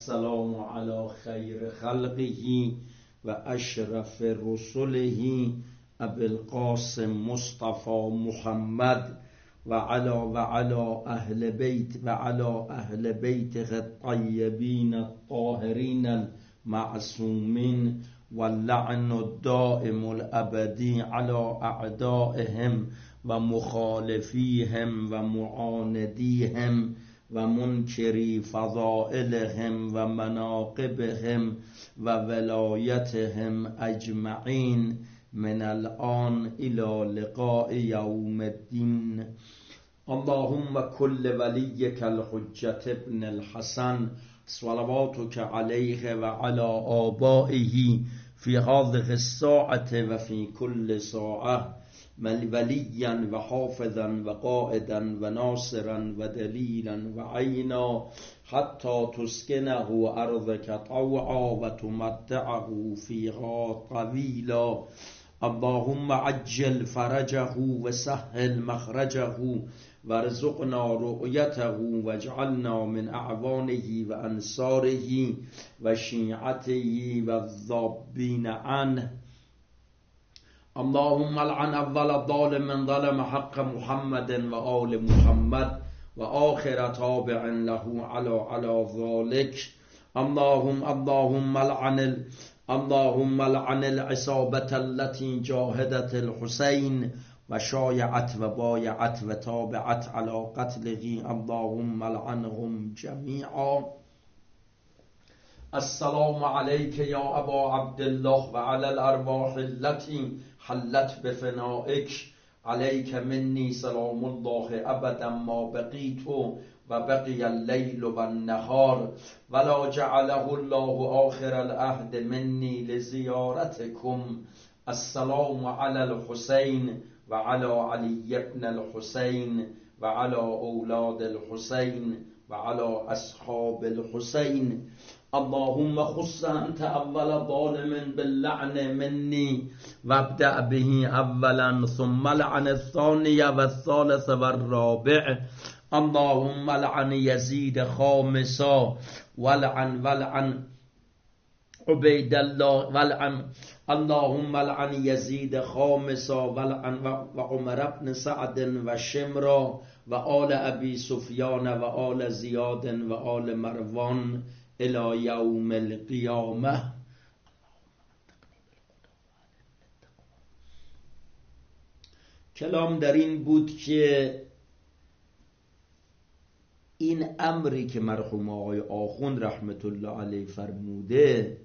السلام على خیر خلقه و اشرف رسله ابی القاسم مصطفى محمد و علی اهل بیته الطیبین الطاهرین المعصومین واللعن الدائم الابدی علی اعدائهم و مخالفیهم و معاندیهم و منکری فضائلهم و مناقبهم و ولایتهم اجمعین من الان الى لقاء یوم الدین. اللهم کل ولیک الحجة ابن الحسن صلواتک علیه و علی آبائه فی هذه الساعة و فی کل ساعة ولیا و حافظا و قائدا و ناصرا و دلیلا و عینا حتی تسکنه ارضک طوعا و تمتعه فیها طویلا. اللهم عجل فرجه و سهل مخرجه وارزقنا رؤیته واجعلنا من اعوانه و انصاره و شیعته و الذابین عنه. اللهم لعن اول ظالم ظلم حق محمد و آل محمد و آخر تابع له على ذلك. اللهم لعن العصابة التي جاهدت الحسين و شایعت و بایعت و تابعت على قتله. اللهم لعنهم جميعا. السلام عليك يا أبا عبد الله وعلى الأرواح التي حلت بفنائك. عليك مني سلام الله أبدا ما بقيت وبقي الليل والنهار ولا جعله الله آخر العهد مني لزيارتكم. السلام على الحسين وعلى علي بن الحسين وعلى أولاد الحسين وعلى أصحاب الحسين. اللهم خص أنت أول ظالم باللعن مني وابدأ به أولا ثم لعن الثاني والثالث والرابع. اللهم لعن يزيد خامسا ولعن عبيد الله اللهم لعن يزيد خامسا وعمر بن سعد وشمرا وآل أبي سفيان وآل زياد وآل مروان الى یوم القیامه. کلام در این بود که این امری که مرحوم آقای آخوند رحمت الله علیه فرموده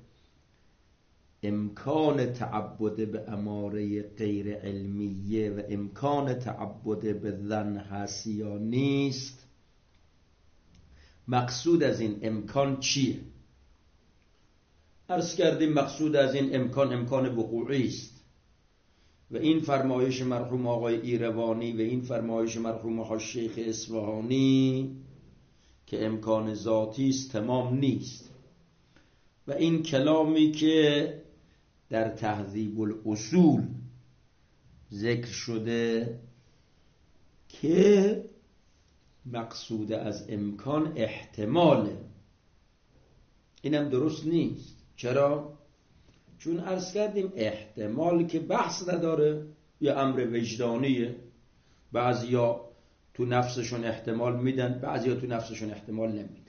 امکان تعبد به اماره غیر علمیه و امکان تعبد به ظن هست یا نیست. مقصود از این امکان چیه؟ عرض کردیم مقصود از این امکان وقوعی است و این فرمایش مرحوم آقای ایروانی و این فرمایش مرحوم آقای شیخ اصفهانی که امکان ذاتی است تمام نیست و این کلامی که در تهذیب الاصول ذکر شده که مقصود از امکان احتماله، اینم درست نیست. چرا؟ چون عرض کردیم احتمال که بحث نداره، یه امر وجدانیه. بعضیا تو نفسشون احتمال میدن، بعضیا تو نفسشون احتمال نمیدن.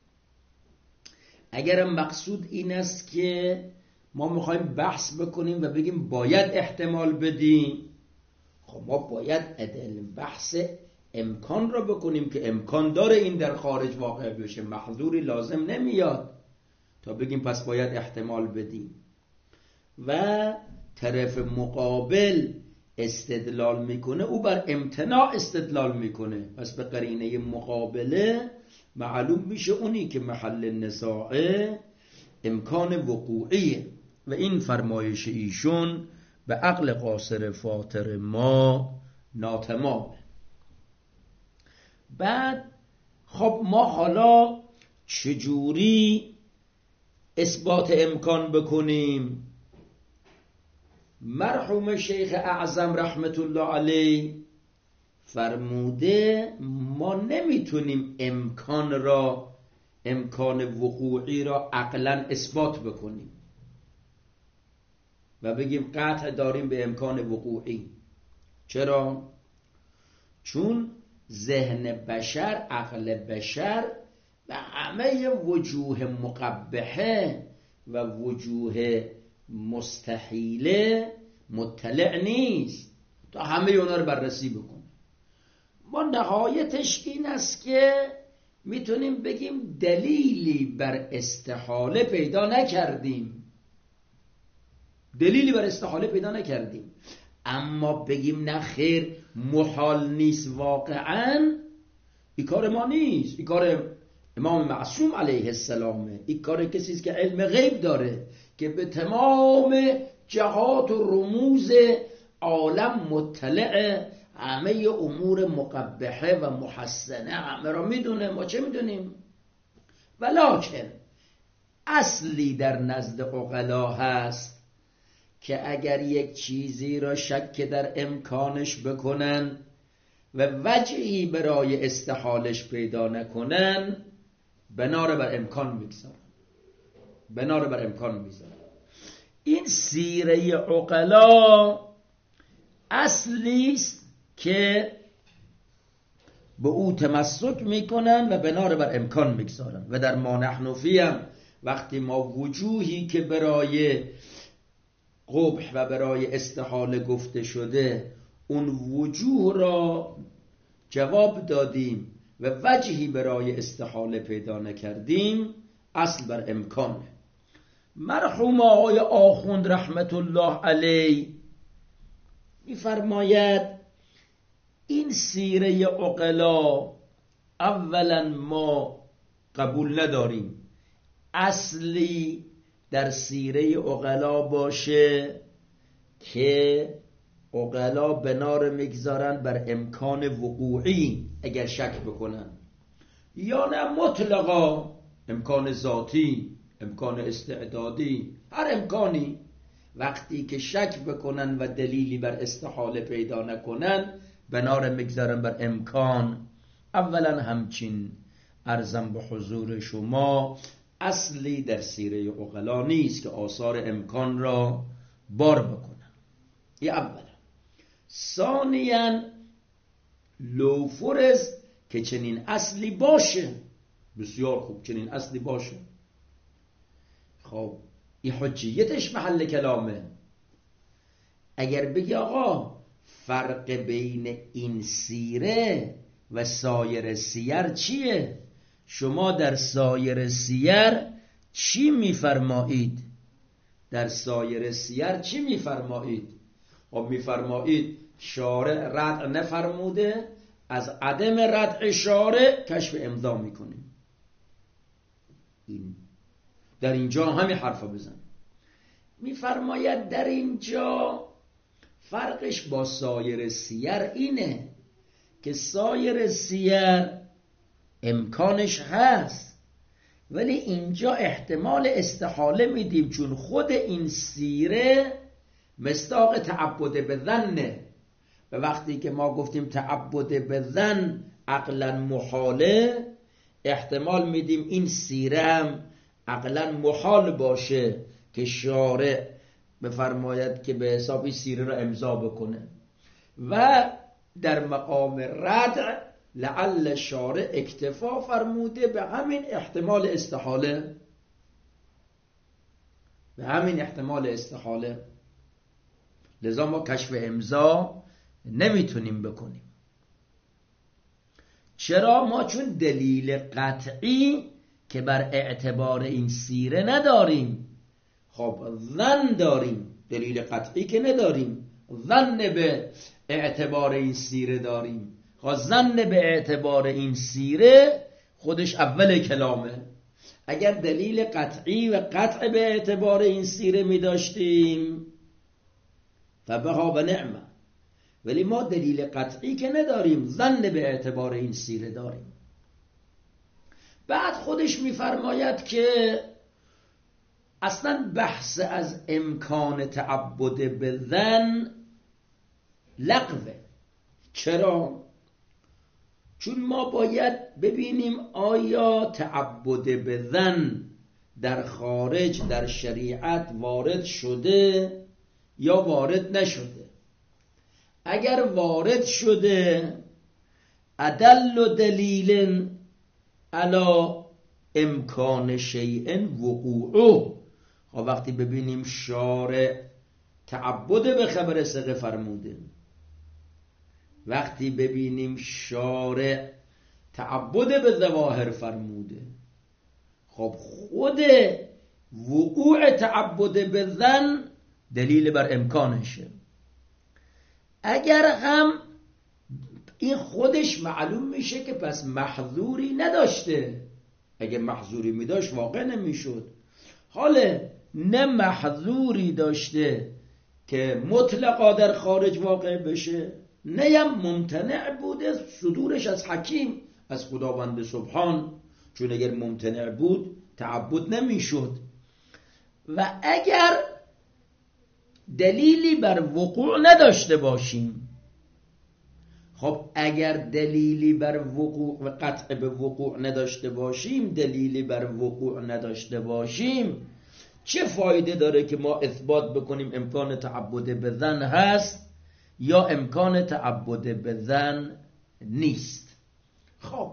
اگرم مقصود این است که ما میخوایم بحث بکنیم و بگیم باید احتمال بدیم، خب ما باید بحث امکان را بکنیم که امکان داره این در خارج واقع بشه، محظوری لازم نمیاد تا بگیم پس باید احتمال بدیم. و طرف مقابل استدلال میکنه، او بر امتناع استدلال میکنه، پس به قرینه مقابله معلوم میشه اونی که محل نزاعه امکان وقوعیه و این فرمایش ایشون به عقل قاصر فاطر ما ناتمامه. بعد خب ما حالا چجوری اثبات امکان بکنیم؟ مرحوم شیخ اعظم رحمت الله علیه فرموده ما نمیتونیم امکان را امکان وقوعی را عقلا اثبات بکنیم و بگیم قطع داریم به امکان وقوعی. چرا؟ چون ذهن بشر، عقل بشر به همه وجوه مقبحه و وجوه مستحیله مطلع نیست تا همه اونا رو بررسی بکنه. ما نهایتش این است که میتونیم بگیم دلیلی بر استحاله پیدا نکردیم، دلیلی بر استحاله پیدا نکردیم، اما بگیم نه خیر محال نیست واقعا، این کار ما نیست، این کار امام معصوم علیه السلامه، این کار کسی است که علم غیب داره که به تمام جهات و رموز عالم مطلعه، همه امور مقبحه و محسنه همه را میدونه. ما چه میدونیم؟ ولکن اصلی در نزد عقلا هست که اگر یک چیزی را شک در امکانش بکنن و وجهی برای استحالش پیدا نکنن، بنا را بر امکان میگذارن، بنا را بر امکان میگذارن. این سیره عقلا اصلی است که به او تمسک میکنن و بنا را بر امکان میگذارن. و در ما نحن فی هم وقتی ما وجوهی که برای قبح و برای استحاله گفته شده اون وجوه را جواب دادیم و وجهی برای استحاله پیدا نکردیم، اصل بر امکانه. مرحوم آقای آخوند رحمت الله علیه می‌فرماید این سیره عقلا اولا ما قبول نداریم اصلی در سیره عقلا باشه که عقلا بنا رو میگذارن بر امکان وقوعی اگر شک بکنن، یا نه مطلقا امکان ذاتی، امکان استعدادی، هر امکانی. وقتی که شک بکنن و دلیلی بر استحاله پیدا نکنن بنا رو میگذارن بر امکان. اولا همچین عرضم به حضور شما اصلی در سیره عقلا نیست که آثار امکان را بار بکنن. این اولا. ثانیاً لو فرض که چنین اصلی باشه، بسیار خوب، چنین اصلی باشه، خب این حجیتش محل کلامه. اگر بگی آقا فرق بین این سیره و سایر سیر چیه؟ شما در سایر سیر چی میفرمایید؟ در سایر سیر چی میفرمایید؟ خب میفرمایید شارع ردع نفرموده، از عدم ردع شارع کشف امضا میکنیم. این در اینجا همین حرفا بزن. میفرماید در اینجا فرقش با سایر سیر اینه که سایر سیر امکانش هست ولی اینجا احتمال استحاله میدیم، چون خود این سیره مصداق تعبد به ظنه. و وقتی که ما گفتیم تعبد به ظن عقلا محاله، احتمال میدیم این سیره هم عقلا محال باشه که شارع بفرماید که به حسابی سیره را امضا بکنه. و در مقام ردع لعل شارع اکتفا فرموده به همین احتمال استحاله، به همین احتمال استحاله. لذا ما کشف امضا نمیتونیم بکنیم. چرا؟ ما چون دلیل قطعی که بر اعتبار این سیره نداریم. خب ظن داریم، دلیل قطعی که نداریم، ظن به اعتبار این سیره داریم. خب ظن به اعتبار این سیره خودش اول کلامه. اگر دلیل قطعی و قطع به اعتبار این سیره می داشتیم فبها و نعمه، ولی ما دلیل قطعی که نداریم، ظن به اعتبار این سیره داریم. بعد خودش میفرماید که اصلا بحث از امکان تعبد به ظن لغوه. چرا؟ چون ما باید ببینیم آیا تعبد به ظن در خارج در شریعت وارد شده یا وارد نشده. اگر وارد شده ادل دلیل علی امکان شیء وقوعه، وقتی ببینیم شارع تعبد به خبر ثقه فرموده، وقتی ببینیم شارع تعبد به ظواهر فرموده، خب خود وقوع تعبد به ظن دلیل بر امکانشه. اگر هم این خودش معلوم میشه که پس محظوری نداشته، اگه محظوری میداشت واقع نمیشد. حالا نه محظوری داشته که مطلقا در خارج واقع بشه، نه هم ممتنع بوده صدورش از حکیم از خداوند سبحان، چون اگر ممتنع بود تعبد نمیشد. و اگر دلیلی بر وقوع نداشته باشیم، خب اگر دلیلی بر وقوع و قطع به وقوع نداشته باشیم، دلیلی بر وقوع نداشته باشیم، چه فایده داره که ما اثبات بکنیم امکان تعبد به ظن هست یا امکان تعبد به ظن نیست؟ خب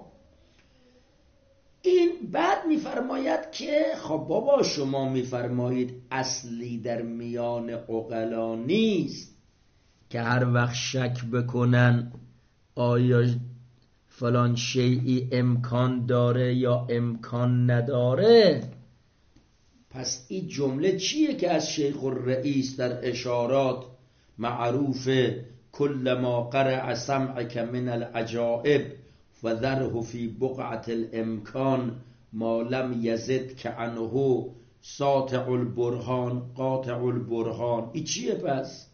این بعد میفرماید که خب بابا شما میفرمایید اصلی در میان عقلا نیست که هر وقت شک بکنن آیا فلان شیئی امکان داره یا امکان نداره. پس این جمله چیه که از شیخ الرئیس در اشارات معروف کل ما قرع سمعک من العجائب فذره فی بقعة الامکان ما لم یزد کعنه ساطع البرهان قاطع البرهان. این چیه پس؟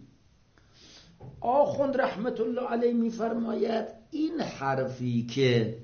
آخوند رحمت الله علیه میفرماید این حرفی که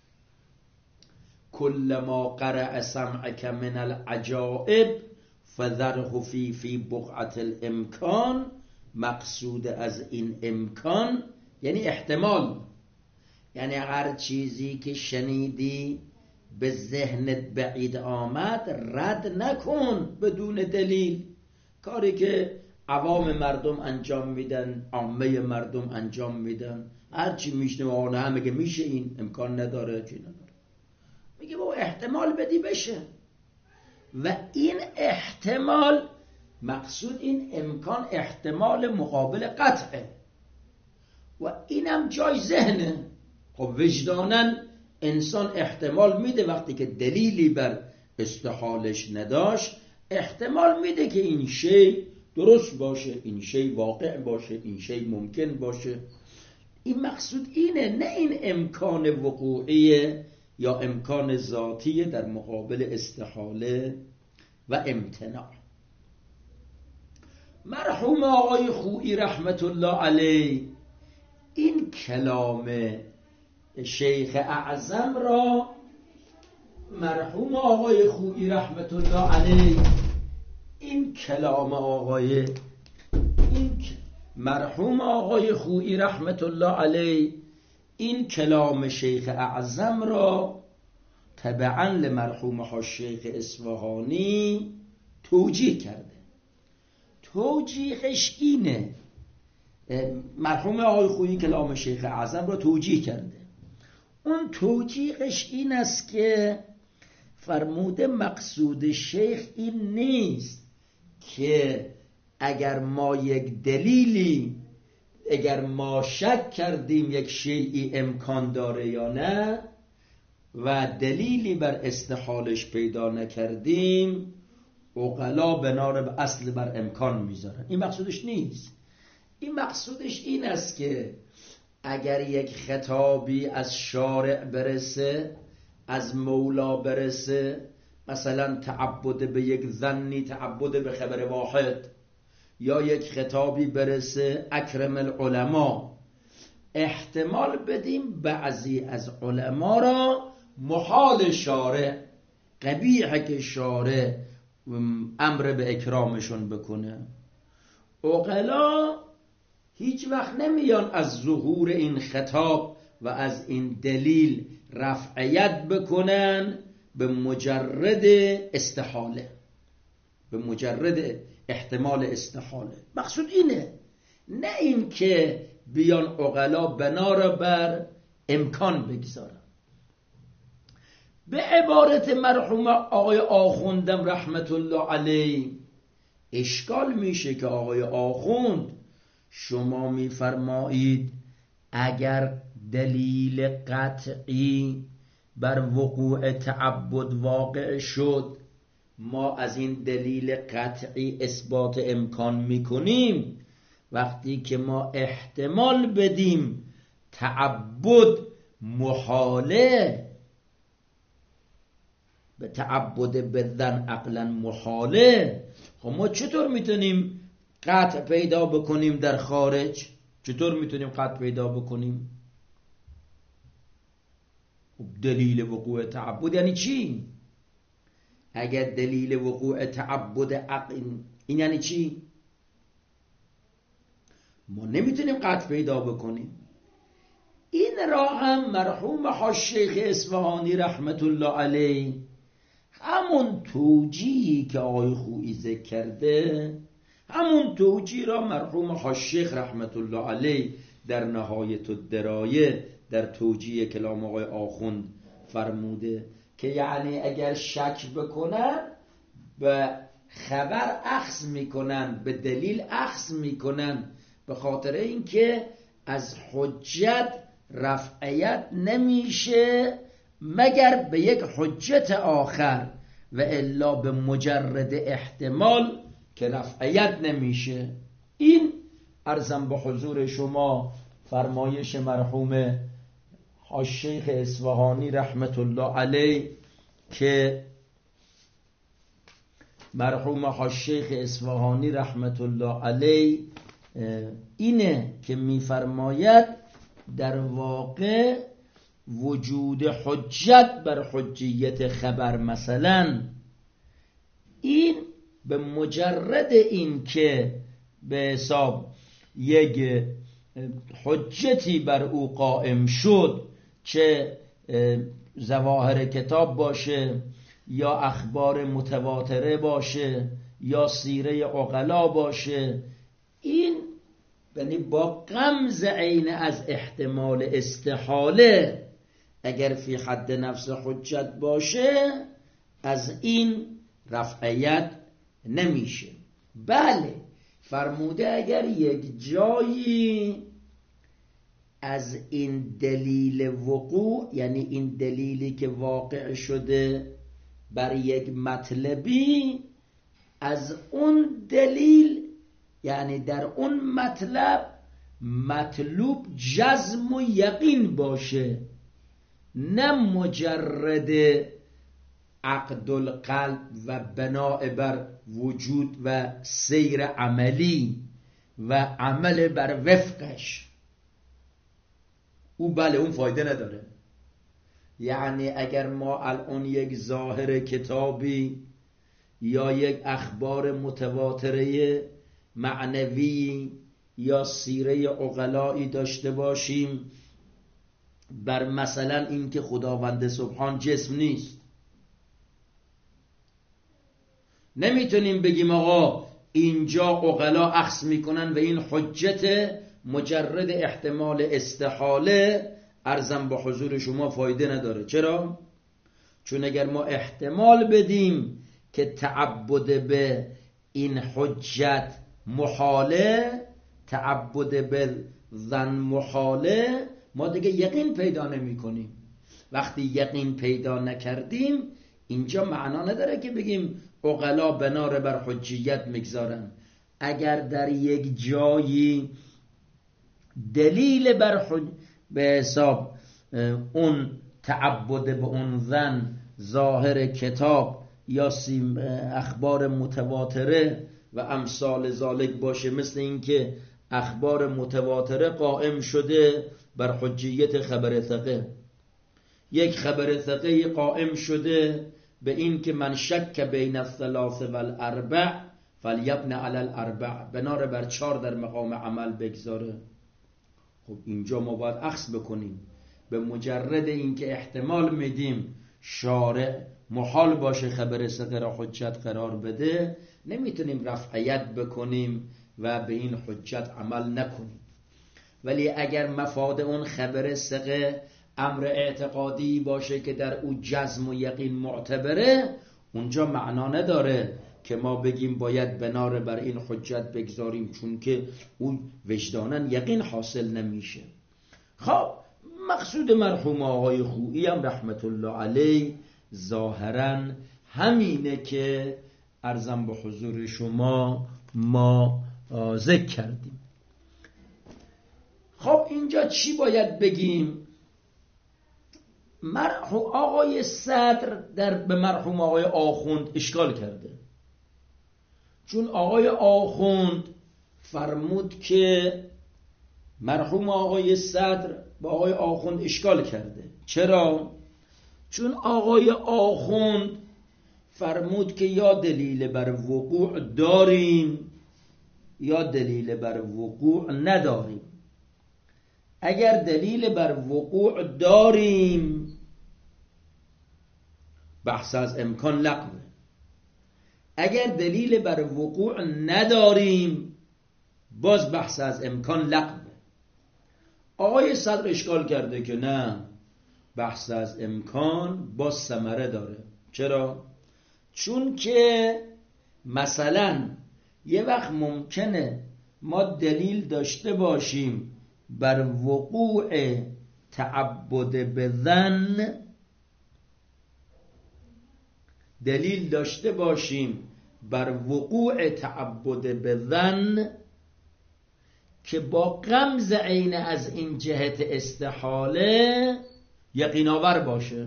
کل ما قرع سمعک من العجائب فذره فی بقعة الامکان، مقصود از این امکان یعنی احتمال، یعنی هر چیزی که شنیدی به ذهنت بعید آمد رد نکن بدون دلیل. کاری که عوام مردم انجام میدن، عامه مردم انجام میدن، هر چی میشنه آنه هم میگه میشه، این امکان نداره، چی نداره، میگه با احتمال بدی بشه. و این احتمال مقصود این امکان احتمال مقابل قطعه و اینم جای ذهنه. خب وجداناً انسان احتمال میده وقتی که دلیلی بر استحالش نداشت، احتمال میده که این شی درست باشه، این شی واقع باشه، این شی ممکن باشه. این مقصود اینه، نه این امکان وقوعیه یا امکان ذاتیه در مقابل استحاله و امتناع. مرحوم آقای خویی رحمت الله علیه این کلام شیخ اعظم را، مرحوم آقای خویی رحمت الله علیه این کلام مرحوم آقای خویی رحمت الله علیه این کلام شیخ اعظم را تبعاً لمرحوم الشیخ اصفهانی توجیه کرده. توجیهش اینه، مرحوم آقای خویی کلام شیخ اعظم را توجیه کرده. اون توجیهش این است که فرموده مقصود شیخ این نیست که اگر ما یک دلیلی، اگر ما شک کردیم یک شیئی امکان داره یا نه و دلیلی بر استحالش پیدا نکردیم، عقلا بنا به اصل بر امکان میذارن. این مقصودش نیست. این مقصودش این است که اگر یک خطابی از شارع برسه، از مولا برسه، مثلا تعبد به یک ظنی، تعبد به خبر واحد، یا یک خطابی برسه اکرم العلماء، احتمال بدیم بعضی از علما را محال شارع، قبیحه که شارع امر به اکرامشون بکنه. عقلا هیچ وقت نمیان از ظهور این خطاب و از این دلیل رفعیت بکنن به مجرد استحاله، به مجرد احتمال استحاله. مقصود اینه، نه این که بیان عقلا بنا را بر امکان بگذارن. به عبارت مرحوم آقای آخوندم رحمت الله علیه اشکال میشه که آقای آخوند شما میفرمایید اگر دلیل قطعی بر وقوع تعبد واقع شد، ما از این دلیل قطعی اثبات امکان میکنیم. وقتی که ما احتمال بدیم تعبد محاله، به تعبد بدن عقلا محاله، خب ما چطور میتونیم قطع پیدا بکنیم در خارج؟ چطور میتونیم قطع پیدا بکنیم؟ دلیل وقوع تعبد یعنی چی؟ اگر دلیل وقوع تعبد عقل این یعنی چی؟ ما نمیتونیم قطع پیدا بکنیم. این را هم مرحوم حاج-شیخ اصفهانی رحمت الله علیه همون توجیهی که آقای خویی ذکر کرده، همون توجیه را مرحوم حاج-شیخ رحمت الله علیه در نهایت الدرایه در توجیه کلام آقای آخوند فرموده که یعنی اگر شک بکنن به خبر اخذ میکنن، به دلیل اخذ میکنن، به خاطر اینکه از حجت رفعیت نمیشه مگر به یک حجت آخر، و الا به مجرد احتمال که رفعیت نمیشه. این عرضم به حضور شما فرمایش مرحوم حاج-شیخ اصفهانی رحمت الله علیه که مرحوم حاج-شیخ اصفهانی رحمت الله علیه اینه که میفرماید در واقع وجود حجت بر حجیت خبر مثلا، این به مجرد این که به حساب یک حجتی بر او قائم شد، چه ظواهر کتاب باشه یا اخبار متواتره باشه یا سیره عقلا باشه، این یعنی با غمز عین از احتمال استحاله اگر فی حد نفس حجت باشه از این رفعیت نمیشه. بله فرموده اگر یک جایی از این دلیل وقوع، یعنی این دلیلی که واقع شده بر یک مطلبی، از اون دلیل یعنی در اون مطلب مطلوب جزم و یقین باشه، نه مجرد عقد القلب و بناء بر وجود و سیر عملی و عمل بر وفقش. او بله اون فایده نداره. یعنی اگر ما الان یک ظاهر کتابی یا یک اخبار متواتره معنوی یا سیره عقلایی داشته باشیم بر مثلا این که خداوند سبحان جسم نیست، نمیتونیم بگیم آقا اینجا عقلا اخذ میکنن و این حجت مجرد احتمال استحاله عرضم به حضور شما فایده نداره. چرا؟ چون اگر ما احتمال بدیم که تعبد به این حجت محاله، تعبد به ظن محاله، ما دیگه یقین پیدا نمی کنیم. وقتی یقین پیدا نکردیم اینجا معنا نداره که بگیم عقلا بنا بر حجیت میگذارن. اگر در یک جایی دلیل بر به حساب اون تعبد به اون ظن ظاهر کتاب یا اخبار متواتره و امثال ذالک باشه، مثل این که اخبار متواتره قائم شده بر حجیت خبر ثقه، یک خبر ثقه قائم شده به این که من شک بین الثلاث والاربع فلیبن علی الاربع، بنار بر 4 در مقام عمل بگذاره. خب اینجا ما باید اخذ بکنیم به مجرد اینکه احتمال میدیم شارع محال باشه خبر ثقه را حجت قرار بده، نمیتونیم رفعیت بکنیم و به این حجت عمل نکنیم. ولی اگر مفاد اون خبر ثقه امر اعتقادی باشه که در او جزم و یقین معتبره، اونجا معنا نداره که ما بگیم باید بنار بر این حجت بگذاریم، چون که اون وجداناً یقین حاصل نمیشه. خب مقصود مرحوم آقای خویی هم رحمت الله علیه ظاهراً همینه که عرضم به حضور شما ما ذکر کردیم. خب اینجا چی باید بگیم؟ مرحوم آقای صدر به مرحوم آقای آخوند اشکال کرده، چون آقای آخوند فرمود که مرحوم آقای صدر با آقای آخوند اشکال کرده. چرا؟ چون آقای آخوند فرمود که یا دلیل بر وقوع داریم یا دلیل بر وقوع نداریم. اگر دلیل بر وقوع داریم بحث از امکان لغوه، اگر دلیل بر وقوع نداریم باز بحث از امکان لغوه. آقای صدر اشکال کرده که نه، بحث از امکان باز ثمره داره. چرا؟ چون که مثلا یه وقت ممکنه ما دلیل داشته باشیم بر وقوع تعبد به ظن، دلیل داشته باشیم بر وقوع تعبد به ظن که با غمز عین از این جهت استحاله یقین آور باشه.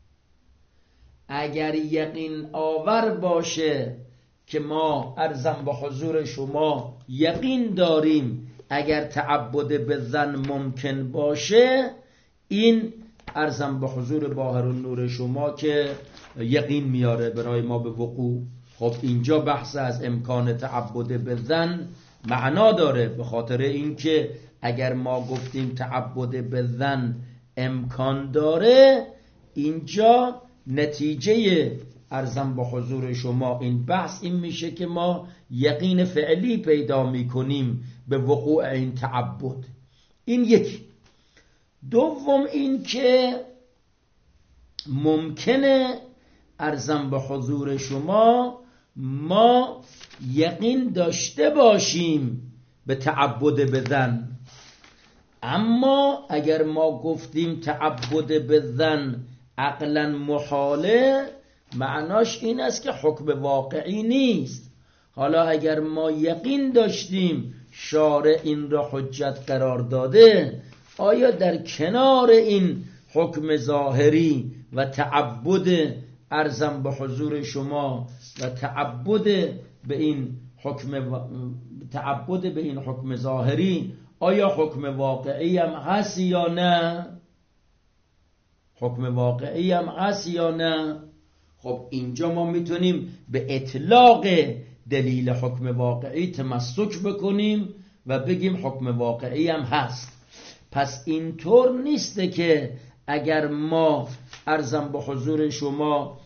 اگر یقین آور باشه که ما عرضم به حضور شما یقین داریم اگر تعبد به ظن ممکن باشه، این عرضم به حضور باهر النور شما که یقین میاره برای ما به وقوع. خب اینجا بحث از امکان تعبد به ظن معنا داره، به خاطر اینکه اگر ما گفتیم تعبد به ظن امکان داره، اینجا نتیجه عرضم به حضور شما این بحث این میشه که ما یقین فعلی پیدا میکنیم به وقوع این تعبد. این یکی. دوم این که ممکنه عرضم به حضور شما ما یقین داشته باشیم به تعبد به ظن، اما اگر ما گفتیم تعبد به ظن عقلا محاله، معناش این است که حکم واقعی نیست. حالا اگر ما یقین داشتیم شارع این را حجت قرار داده، آیا در کنار این حکم ظاهری و تعبد عرضم به حضور شما و تعبد به این حکم ظاهری، آیا حکم واقعی هم هست یا نه؟ حکم واقعی هم هست یا نه؟ خب اینجا ما میتونیم به اطلاق دلیل حکم واقعی تمسک بکنیم و بگیم حکم واقعی هم هست. پس اینطور نیسته که اگر ما عرضم به حضور شما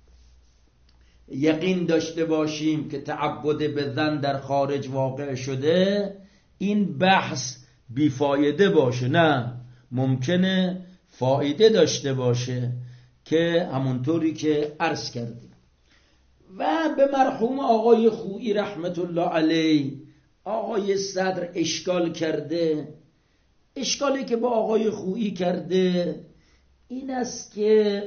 یقین داشته باشیم که تعبد به ظن در خارج واقع شده، این بحث بیفایده باشه. نه، ممکنه فایده داشته باشه که همونطوری که عرض کردیم. و به مرحوم آقای خویی رحمت الله علیه آقای صدر اشکال کرده. اشکالی که با آقای خویی کرده این است که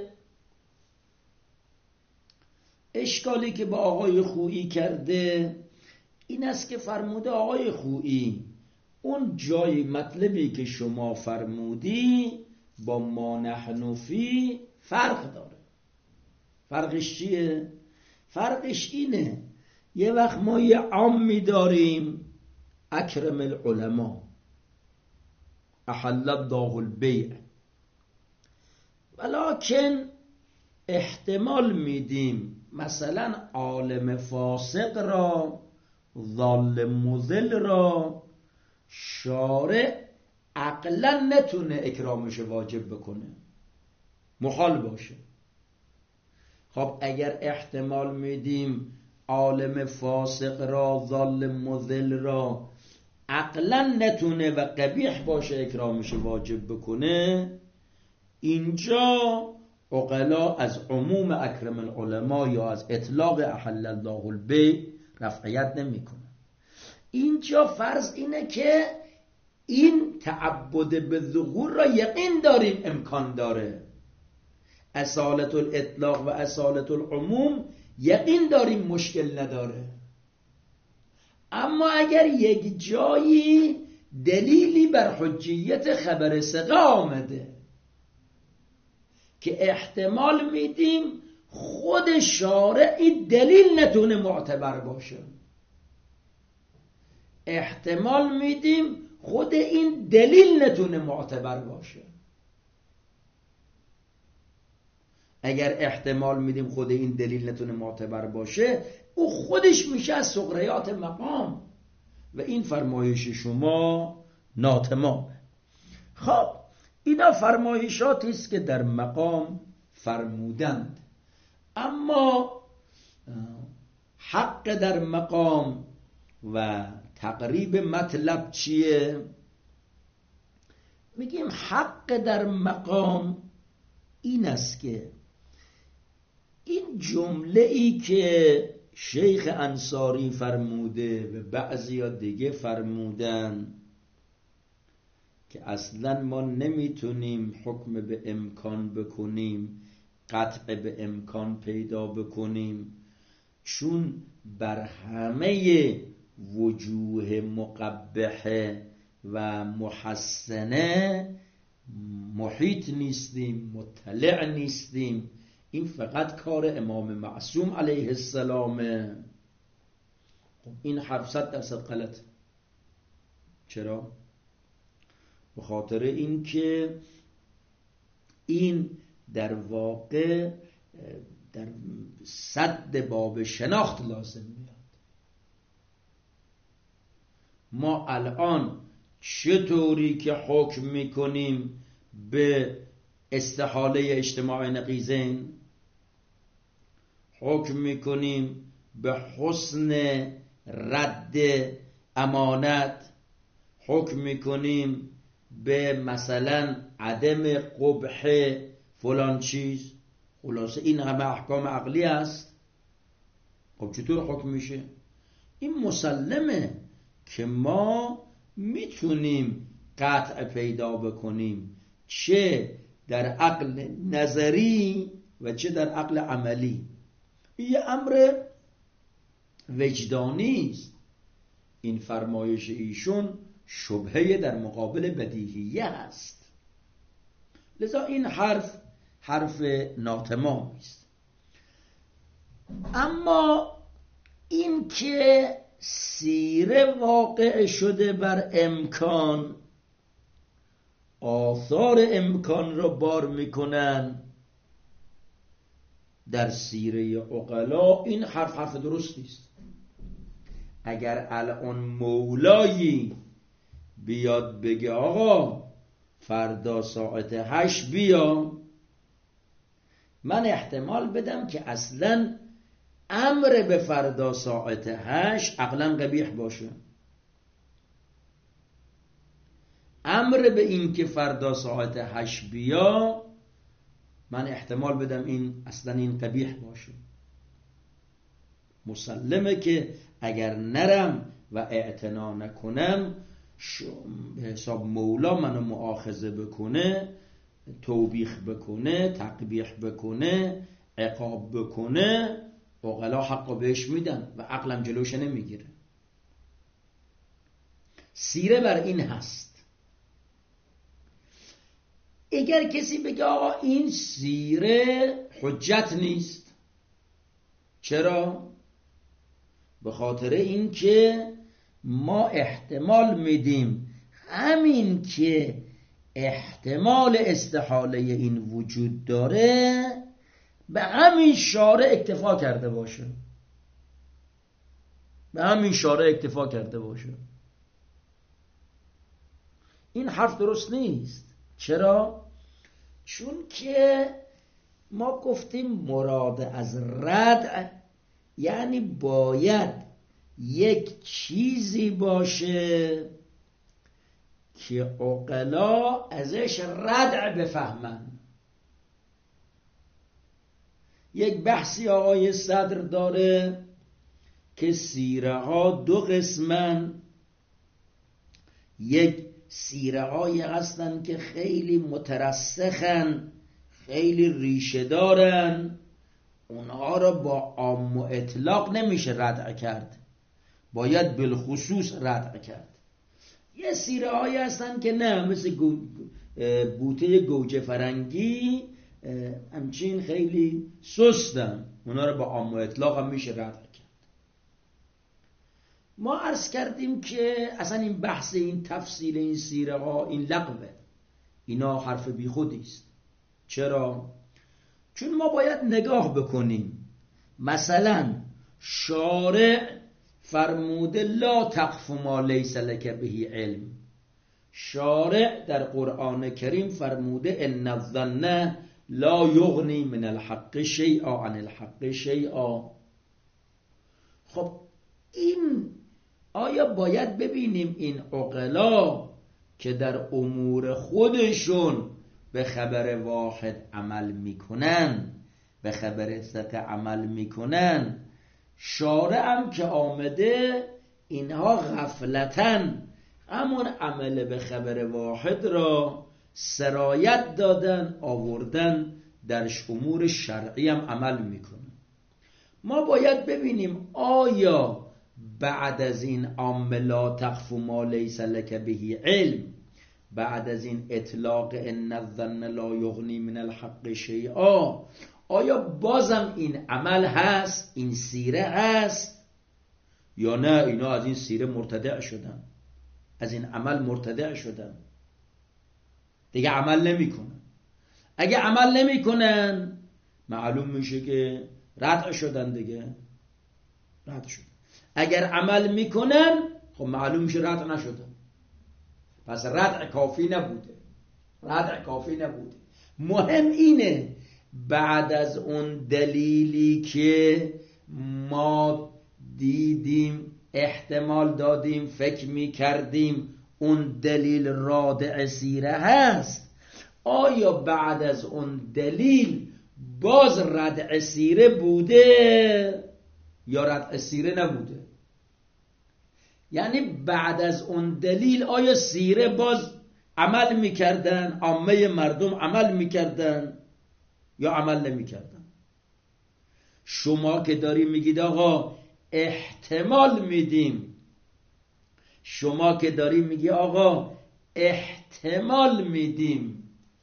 فرموده آقای خویی اون جای مطلبی که شما فرمودی با ما نحن فی فرق داره. فرقش چیه؟ فرقش اینه یه وقت ما یه عامی داریم اکرم العلماء احل الله البیع، ولکن احتمال میدیم مثلا عالم فاسق را، ظالم مضل را شارع عقلا نتونه اکرامش واجب بکنه، محال باشه. خب اگر احتمال میدیم عالم فاسق را، ظالم مذل را عقلا نتونه و قبیح باشه اکرامش واجب بکنه، اینجا عقلا از عموم اکرم العلماء یا از اطلاق احل الله البیع رفعیت نمیکنه. اینجا فرض اینه که این تعبد به ظهور را یقین داریم امکان داره، اصالت الاطلاق و اصالت العموم یقین داریم مشکل نداره. اما اگر یک جایی دلیلی بر حجیت خبر ثقه آمده که احتمال میدیم خود شارع این دلیل نتونه معتبر باشه، احتمال میدیم خود این دلیل نتونه معتبر باشه، اگر احتمال میدیم خود این دلیل نتونه معتبر باشه، او خودش میشه از سغریات مقام و این فرمایش شما ناتمامه. خب اینا فرمایشاتی است که در مقام فرمودند، اما حق در مقام و تقریب مطلب چیه؟ میگیم حق در مقام این است که این جمله ای که شیخ انصاری فرموده و بعضی دیگه فرمودن که اصلا ما نمیتونیم حکم به امکان بکنیم، قطع به امکان پیدا بکنیم، چون بر همه وجوه مقبحه و محسنه محیط نیستیم، مطلع نیستیم. این فقط کار امام معصوم علیه السلامه. این حرف 100% غلط. چرا؟ به خاطر این که این در واقع در سد باب شناخت لازم میاد. ما الان چطوری که حکم میکنیم به استحاله اجتماع نقیضین، حکم میکنیم به حسن رد امانت، حکم میکنیم به مثلا عدم قبح فلان چیز، خلاصه این همه احکام عقلی است. خب چطور حکم میشه؟ این مسلمه که ما میتونیم قطع پیدا بکنیم، چه در عقل نظری و چه در عقل عملی. این امر وجدانی است. این فرمایش ایشون شبهه در مقابل بدیهیه است، لذا این حرف ناتمام است. اما این که سیره واقع شده بر امکان، آثار امکان را بار میکنن در سیره عقلا، این حرف درستی است. اگر الان مولایی بیاد بگه آقا فردا ساعت 8 بیا، من احتمال بدم که اصلا امر به فردا ساعت 8 عقلا قبیح باشه. امر به این که فردا ساعت 8 بیا، من احتمال بدم این اصلا این قبیح باشه. مسلمه که اگر نرم و اعتنا نکنم به حساب مولا منو مؤاخذه بکنه، توبیخ بکنه، تقبیح بکنه، عقاب بکنه، عقلا حقا بهش میدن و عقلم جلوش نمیگیره. سیره بر این هست. اگر کسی بگه آقا این سیره حجت نیست، چرا؟ به خاطر این که ما احتمال میدیم همین که احتمال استحاله این وجود داره به همین شارع اکتفا کرده باشه، به همین شارع اکتفا کرده باشه. این حرف درست نیست. چرا؟ چون که ما گفتیم مراد از ردع یعنی باید یک چیزی باشه که عقلا ازش ردع بفهمن. یک بحثی آقای صدر داره که سیره ها دو قسمن. یک سیره هایی هستن که خیلی مترسخن، خیلی ریشه دارن، اونها را با عام و اطلاق نمیشه ردع کرد، باید بالخصوص ردع کرد. یه سیره هایی هستن که نه، مثل بوته گوجه فرنگی همچین خیلی سستن، اونا را با عام و اطلاق هم میشه ردع کرد. ما عرض کردیم که اصلا این بحث این تفصیل این سیره ها این لغوه، اینا حرف بی خودی است. چرا؟ چون ما باید نگاه بکنیم. مثلا شارع فرموده لا تقف ما لیس لک به علم. شارع در قرآن کریم فرموده ان الظن لا یغنی من الحق شیئا عن الحق شیئا. خب این آیا باید ببینیم این عقلا که در امور خودشون به خبر واحد عمل میکنن، به خبر ثقه عمل میکنن، شارع هم که آمده اینها غفلتن همون عمل به خبر واحد را سرایت دادن، آوردن در امور شرعی هم عمل میکنن. ما باید ببینیم آیا بعد از این عام لا تخف ما لیس لک به علم، بعد از این اطلاق ان الظن لا یغنی من الحق شیئا، آیا بازم این عمل هست، این سیره هست یا نه اینا از این سیره مرتدع شدن، از این عمل مرتدع شدن، دیگه عمل نمی کنن. اگه عمل نمی کنن معلوم میشه که ردع شدن دیگه، ردع شدن. اگر عمل میکنن خب معلوم میشه ردع نشدن، پس ردع کافی نبوده، ردع کافی نبوده. مهم اینه بعد از اون دلیلی که ما دیدیم، احتمال دادیم، فکر میکردیم اون دلیل رادع سیره هست، آیا بعد از اون دلیل باز ردع سیره بوده یا ردع سیره نبوده؟ یعنی بعد از اون دلیل آیا سیره باز عمل میکردن، عامه مردم عمل میکردن یا عمل نمیکردن؟ شما که داری میگید آقا احتمال میدیم، شما که داری میگی آقا احتمال میدیم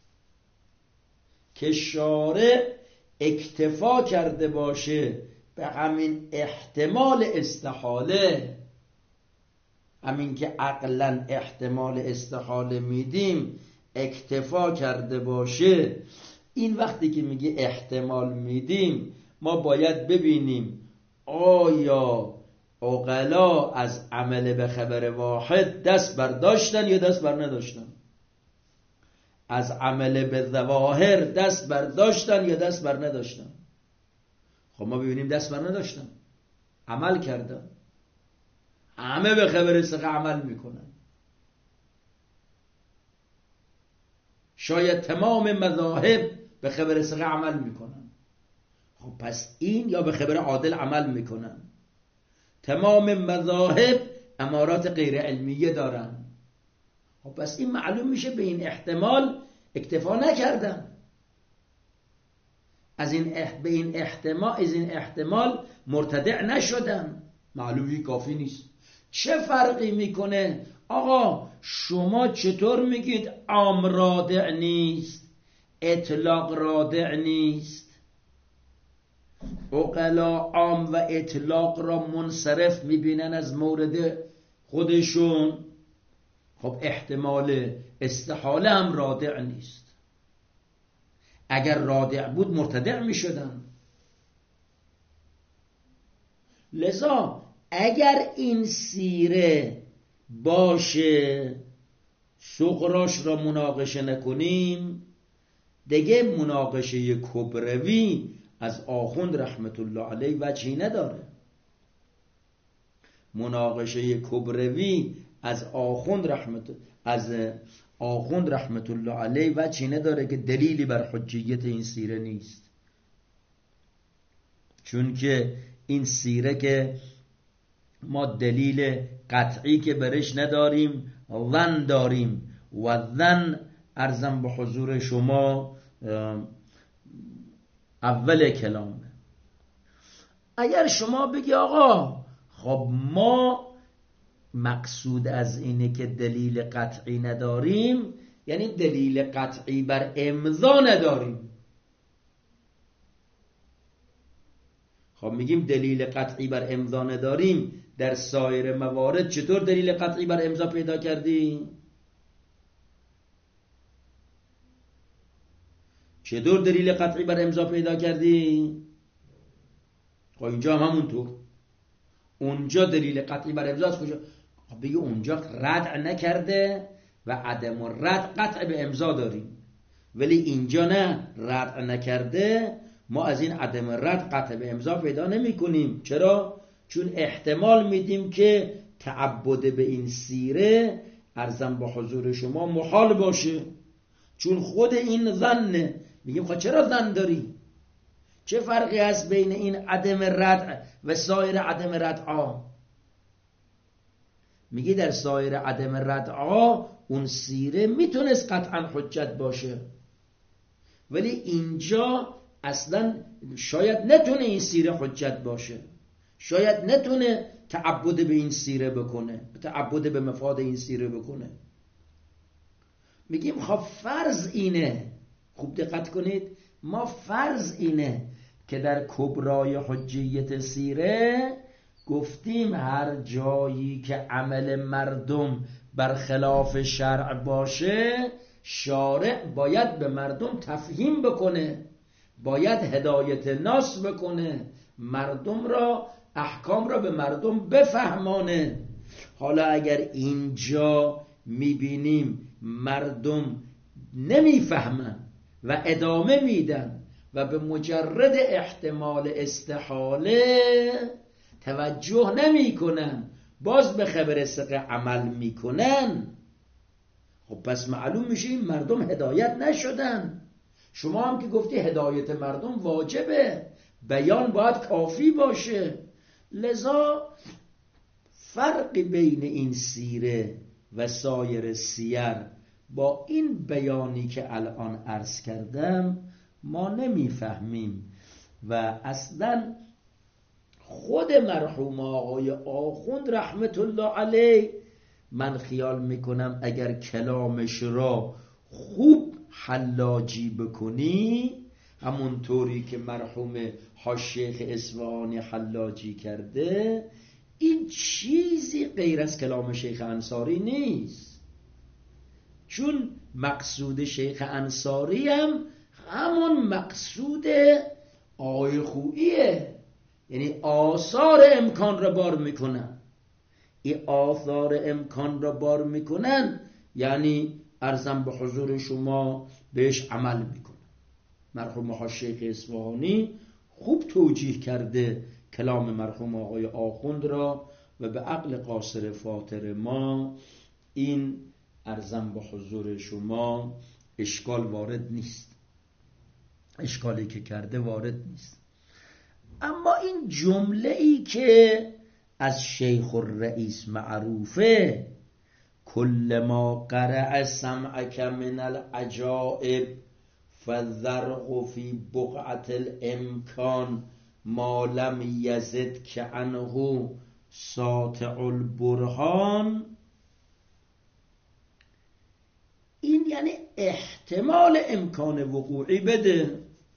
که شارع اکتفا کرده باشه به همین احتمال استحاله، همین که عقلا احتمال استحاله میدیم اکتفا کرده باشه، این وقتی که میگه احتمال میدیم ما باید ببینیم آیا عقلا از عمل به خبر واحد دست برداشتن یا دست بر نداشتن، از عمل به ظواهر دست برداشتن یا دست بر نداشتن. خب ما ببینیم دست بر نداشتن، عمل کردن، همه به خبر ثقه عمل میکنن، شاید تمام مذاهب به خبر ثقه عمل میکنن. خب پس این یا به خبر عادل عمل میکنن، تمام مذاهب امارات غیر علمیه دارن. خب پس این معلوم میشه به این احتمال اکتفا نکردن، از این احتمال مرتدع نشدن، معلومی کافی نیست. چه فرقی میکنه آقا شما چطور میگید عام رادع نیست، اطلاق رادع نیست؟ عقلا عام و اطلاق را منصرف میبینن از مورد خودشون، خب احتمال استحاله هم رادع نیست. اگر رادع بود مرتدع میشدن. لذا اگر این سیره باشه صغراش را مناقشه نکنیم، دیگه مناقشه کبروی از آخوند رحمت الله علیه وجهی نداره. مناقشه کبروی از آخوند رحمت الله علیه وجهی نداره که دلیلی بر حجیت این سیره نیست. چون که این سیره که ما دلیل قطعی که برش نداریم، ظن داریم و ظن عرضم به حضور شما اول کلامه. اگر شما بگی آقا خب ما مقصود از اینه که دلیل قطعی نداریم، یعنی دلیل قطعی بر امضا نداریم. خب میگیم دلیل قطعی بر امضا نداریم، در سایر موارد چطور دلیل قطعی بر امضا پیدا کردی؟ چطور دلیل قطعی بر امضا پیدا کردی؟ خب اینجا هم همونطور. اونجا دلیل قطعی بر امضا از کجا؟ خب بگی اونجا رد نکرده و عدم رد قطع به امضا داریم، ولی اینجا نه، رد نکرده، ما از این عدم رد قطع به امضا پیدا نمی کنیم. چرا؟ چون احتمال میدیم که تعبد به این سیره عرضم با حضور شما محال باشه، چون خود این ظنه. میگیم خب چرا ظن داری؟ چه فرقی هست بین این عدم رد و سایر عدم ردعا؟ میگی در سایر عدم ردعا اون سیره میتونست قطعا حجت باشه، ولی اینجا اصلا شاید نتونه این سیره حجت باشه، شاید نتونه تعبد به این سیره بکنه، تعبد به مفاد این سیره بکنه. میگیم خب فرض اینه، خوب دقت کنید، ما فرض اینه که در کبرای حجیت سیره گفتیم هر جایی که عمل مردم برخلاف شرع باشه، شارع باید به مردم تفهیم بکنه، باید هدایت ناس بکنه، مردم را احکام را به مردم بفهمانه. حالا اگر اینجا میبینیم مردم نمیفهمن و ادامه میدن و به مجرد احتمال استحاله توجه نمی کنن، باز به خبر ثقه عمل میکنن، خب پس معلوم میشه این مردم هدایت نشدن. شما هم که گفتی هدایت مردم واجبه، بیان باید کافی باشه. لذا فرق بین این سیره و سایر سیر با این بیانی که الان عرض کردم ما نمیفهمیم و اصلا خود مرحوم آقای آخوند رحمت الله علیه من خیال میکنم اگر کلامش را خوب حلاجی بکنی، همونطوری که مرحوم حاج شیخ اصفهانی حلاجی کرده، این چیزی غیر از کلام شیخ انصاری نیست. چون مقصود شیخ انصاری هم همون مقصود آقای خوئیه، یعنی آثار امکان را بار میکنن. این آثار امکان را بار میکنن یعنی عرضم به حضور شما بهش عمل میکنن. مرحوم حاج شیخ اصفهانی خوب توجیه کرده کلام مرحوم آقای آخوند را و به عقل قاصر فاطر ما این عرضم به حضور شما اشکال وارد نیست، اشکالی که کرده وارد نیست. اما این جمله ای که از شیخ الرئیس معروفه، کل ما قرع سمعک من العجائب فالذرق فی بقعة الامکان ما لم یزد که عنه ساطع البرهان، این یعنی احتمال امکان وقوعی بده،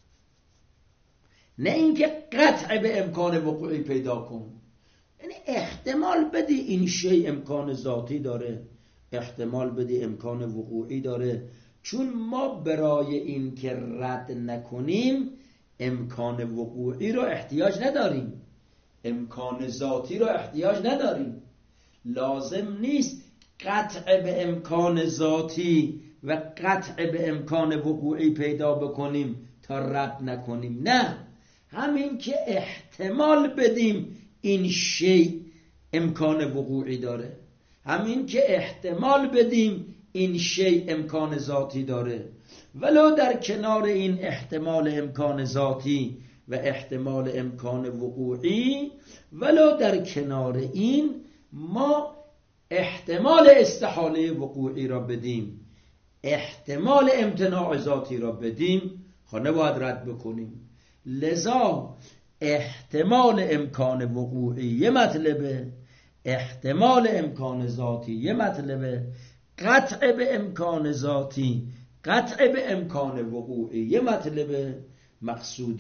نه اینکه قطع به امکان وقوعی پیدا کن. یعنی احتمال بدی این شی امکان ذاتی داره، احتمال بدی امکان وقوعی داره، چون ما برای این که رد نکنیم امکان وقوعی رو احتیاج نداریم، امکان ذاتی رو احتیاج نداریم. لازم نیست قطع به امکان ذاتی و قطع به امکان وقوعی پیدا بکنیم تا رد نکنیم. نه، همین که احتمال بدیم این شیء امکان وقوعی داره، همین که احتمال بدیم این شیء امکان ذاتی داره، ولو در کنار این احتمال امکان ذاتی و احتمال امکان وقوعی، ولو در کنار این ما احتمال استحاله وقوعی را بدیم، احتمال امتناع ذاتی را بدیم، نباید رد بکنیم. لذا احتمال امکان وقوعی یه مطلبه، احتمال امکان ذاتی یه مطلبه، قطع به امکان ذاتی، قطع به امکان وقوعی یه مطلبه. مقصود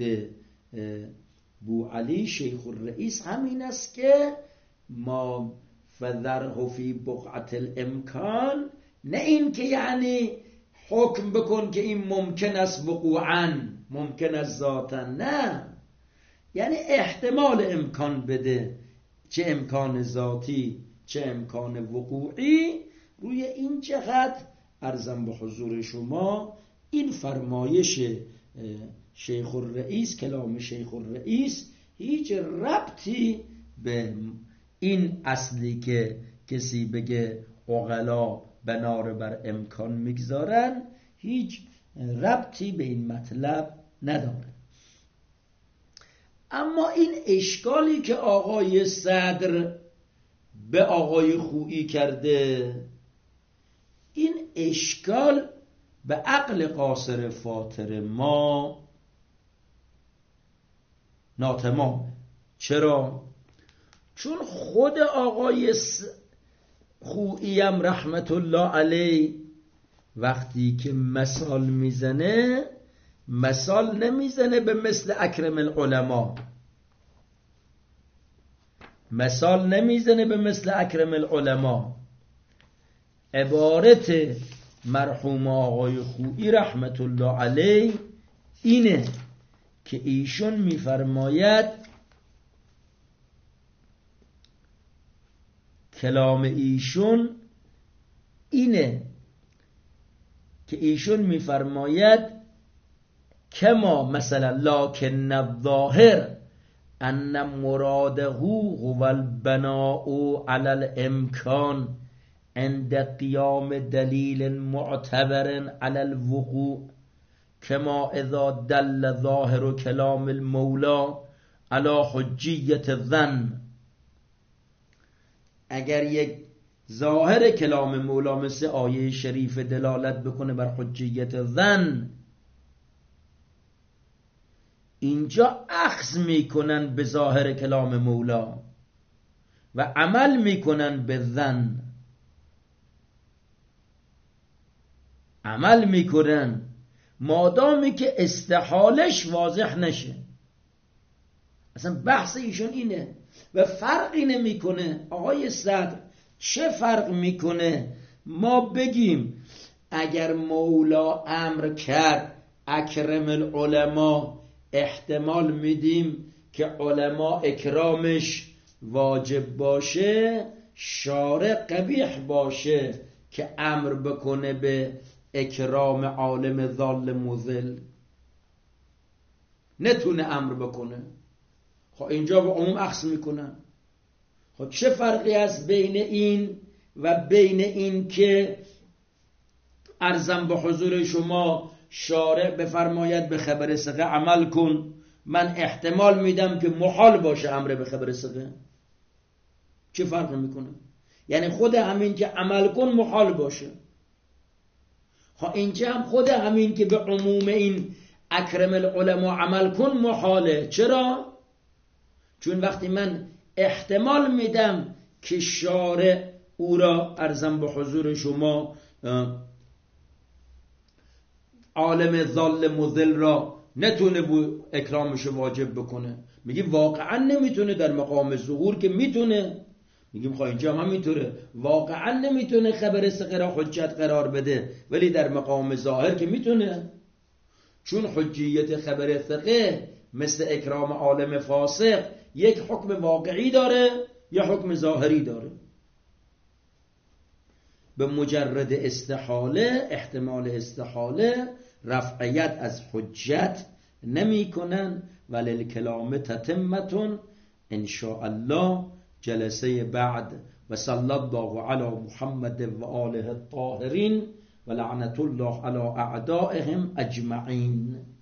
بوعلی شیخ الرئیس همین است که ما فذره فی بقعة الامکان، نه این که یعنی حکم بکن که این ممکن است وقوعاً، ممکن است ذاتاً، نه، یعنی احتمال امکان بده، چه امکان ذاتی چه امکان وقوعی. روی این جهت عرضم به حضور شما این فرمایش شیخ الرئیس، کلام شیخ الرئیس، هیچ ربطی به این اصلی که کسی بگه عقلا بنار بر امکان میگذارن، هیچ ربطی به این مطلب نداره. اما این اشکالی که آقای صدر به آقای خویی کرده، این اشکال به عقل قاصر فاطر ما ناتمام. چرا؟ چون خود آقای خویی هم رحمت الله علیه وقتی که مثال میزنه، مثال نمیزنه به مثل اکرم العلماء، مثال نمیزنه به مثل اکرم العلماء. عبارت مرحوم آقای خویی رحمت الله علیه اینه که ایشون میفرماید، کلام ایشون اینه که ایشون میفرماید کما مثلا لکن الظاهر ان مراده هو البناء علی الامکان عند قیام دلیل معتبر علی الوقوع، کما اذا دل ظاهر کلام المولا علی حجیت الظن. اگر یک ظاهر کلام مولا مثل آیه شریف دلالت بکنه بر حجیت ظن، اینجا اخذ میکنن به ظاهر کلام مولا و عمل میکنن به ظن، عمل میکنن مادامی که استحالش واضح نشه. اصلا بحث ایشون اینه و فرقی نمیکنه. آقای صدر چه فرق میکنه ما بگیم اگر مولا امر کرد اکرم العلماء، احتمال میدیم که علما اکرامش واجب باشه، شارع قبیح باشه که امر بکنه به اکرام عالم ضال مضل، نتونه امر بکنه. خب اینجا به عموم اخذ میکنن. خب چه فرقی هست بین این و بین این که عرضم به حضور شما شارع بفرماید به خبر ثقه عمل کن، من احتمال میدم که محال باشه امر به خبر ثقه؟ چه فرق میکنه؟ یعنی خود همین که عمل کن محال باشه. خب اینجا هم خود همین که به عموم این اکرم العلماء عمل کن محاله. چرا؟ چون وقتی من احتمال میدم که شارع او را عرضم به حضور شما عالم ضال مضل را نتونه اکرامش واجب بکنه، میگیم واقعا نمیتونه، در مقام ظهور که میتونه، میگیم خب اینجا هم همینطوره، واقعا نمیتونه خبر ثقه را حجت قرار بده، ولی در مقام ظاهر که میتونه، چون حجیت خبر ثقه مثل اکرام عالم فاسق یک حکم واقعی داره یا حکم ظاهری داره. به مجرد استحاله، احتمال استحاله، رفعیت از حجت نمی کنن. وللکلام تتمتون ان شاء الله جلسه بعد. و صلی الله علی محمد و آله الطاهرین و لعنت الله علی اعدائهم اجمعین.